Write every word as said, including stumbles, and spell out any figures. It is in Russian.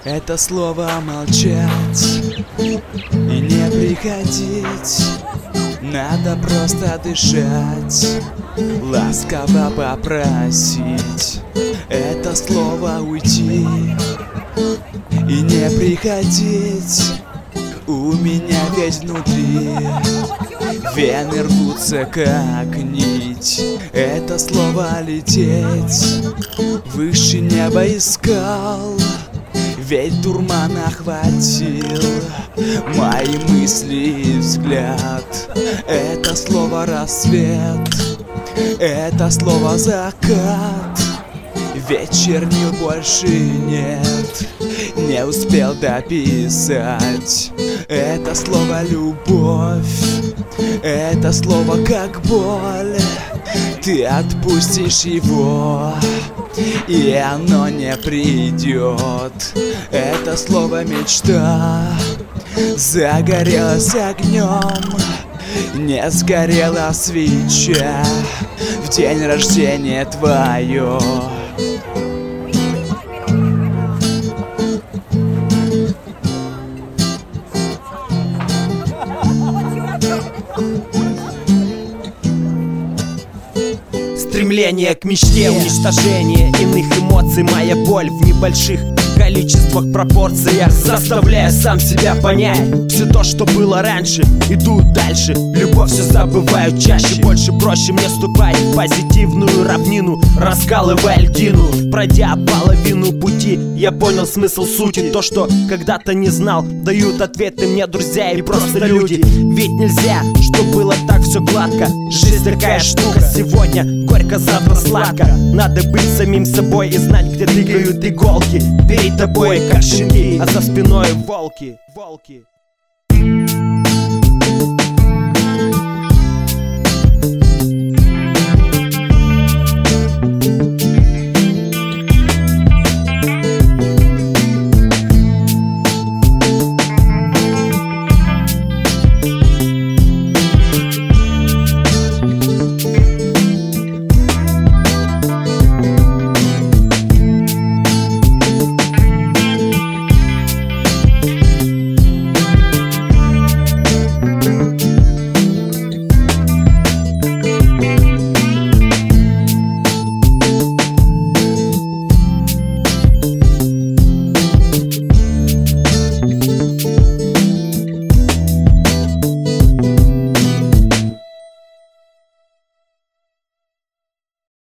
Это слово молчать и не приходить. Надо просто дышать, ласково попросить. Это слово уйти и не приходить. У меня ведь внутри вены рвутся как нить. Это слово лететь, выше неба искал, ведь дурман охватил мои мысли и взгляд. Это слово рассвет, это слово закат, ведь чернил больше нет, не успел дописать. Это слово любовь, это слово как боль. Ты отпустишь его, и оно не придет. Это слово мечта загорелась огнем, не сгорела свеча в день рождения твое. Стремление к мечте, уничтожение иных эмоций. Моя боль в небольших количествах, пропорциях, заставляя сам себя понять все то, что было раньше. Иду дальше, любовь все забываю чаще. Больше, проще мне ступать в позитивную равнину, раскалывая льдину. Пройдя половину пути, я понял смысл сути. То, что когда-то не знал, дают ответы мне друзья и просто люди. Ведь нельзя, что было так все гладко. Жизнь такая штука, сегодня горько, завтра сладко. Надо быть самим собой и знать, где тыкают иголки. Перед тобой как щенки, а за спиной волки, волки.